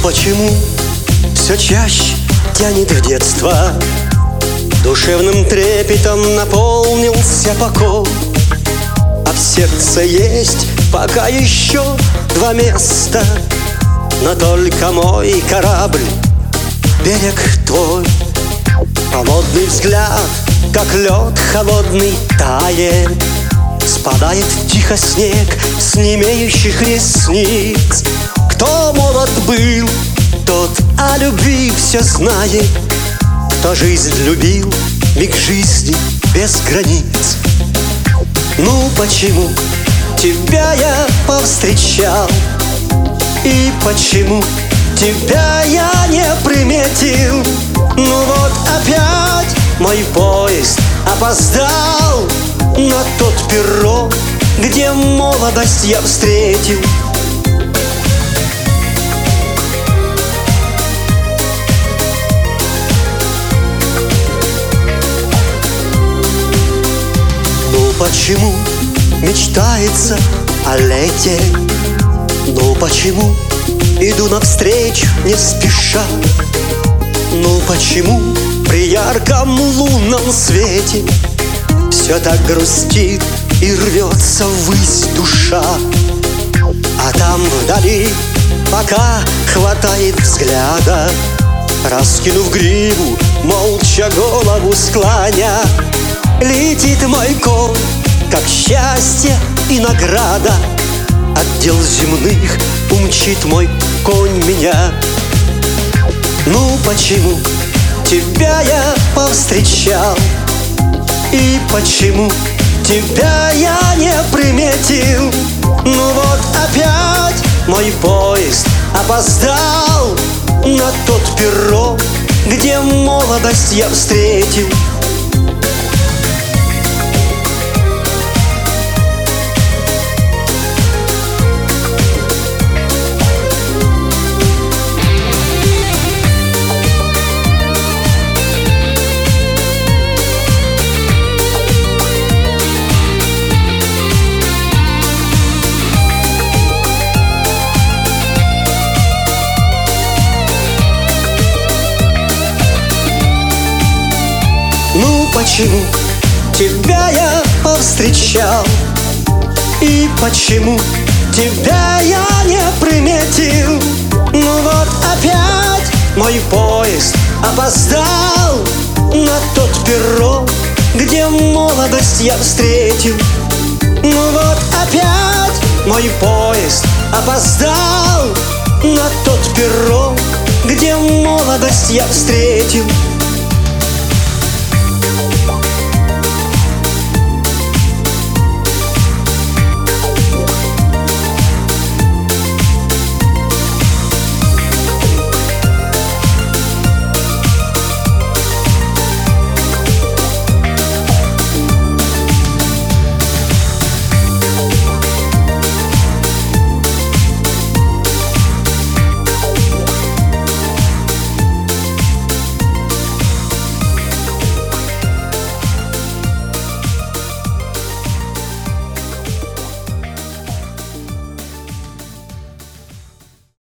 почему все чаще тянет в детство? Душевным трепетом наполнился покой, а в сердце есть пока еще два места. Но только мой корабль, берег твой. Холодный взгляд, как лед холодный, тает. Спадает тихо снег с немеющих ресниц. Кто молод был, тот о любви все знает. Кто жизнь любил, миг жизни без границ. Ну почему тебя я повстречал, и почему тебя я не приметил? Ну вот опять мой поезд опоздал на тот перрон, где молодость я встретил. Ну почему мечтается о лете? Ну почему иду навстречу не спеша? Ну почему при ярком лунном свете все так грустит и рвется ввысь душа? А там вдали, пока хватает взгляда, раскинув гриву, молча голову склоня, летит мой конь, как счастье и награда. От дел земных умчит мой конь меня. Ну почему тебя я повстречал, и почему тебя я не приметил? Ну вот опять мой поезд опоздал на тот перрон, где молодость я встретил. Ну почему тебя я повстречал, и почему тебя я не приметил? Ну вот опять мой поезд опоздал на тот перрон, где молодость я встретил. Ну вот опять мой поезд опоздал на тот перрон, где молодость я встретил.